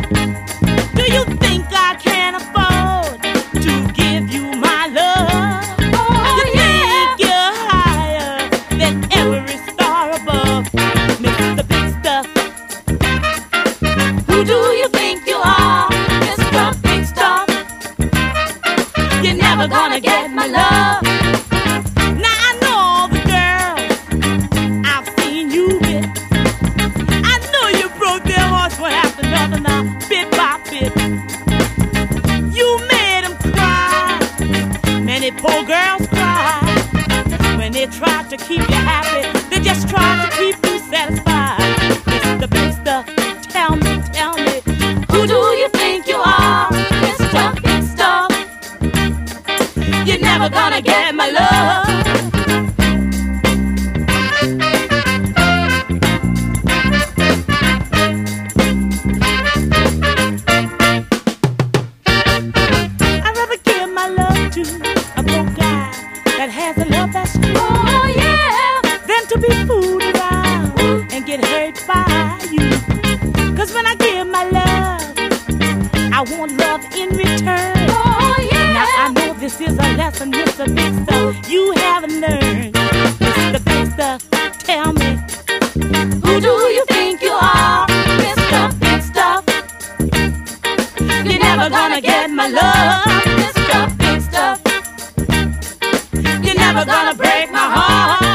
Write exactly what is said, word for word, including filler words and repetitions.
Do you think I can afford to give you my love? Oh, you yeah. think you're higher than every star above, Mister Big Stuff? Who do you think you are, Mister Big Stuff? You're never gonna get my love. Now I know all the girls I've seen you with. I know you broke their hearts one after another now, bit by bit. You made them cry. Many poor girls cry when they try to keep you happy. They just try to keep you satisfied. Mister Big Stuff, tell me, tell me, who do you think you are, Mister Big Stuff? You're never gonna get my love. I'd rather give my love to a broke guy that has a love that's true. Oh yeah, than to be fooled around and get hurt by you. Cause when I give my love, I want love in return. Oh yeah. Now I know this is a lesson, Mister Big Stuff, you haven't learned. Mister Big Stuff, tell me, who do you think you are, Mister Big Stuff? You're never gonna get my love, Mister Big Stuff. You're never gonna break my heart.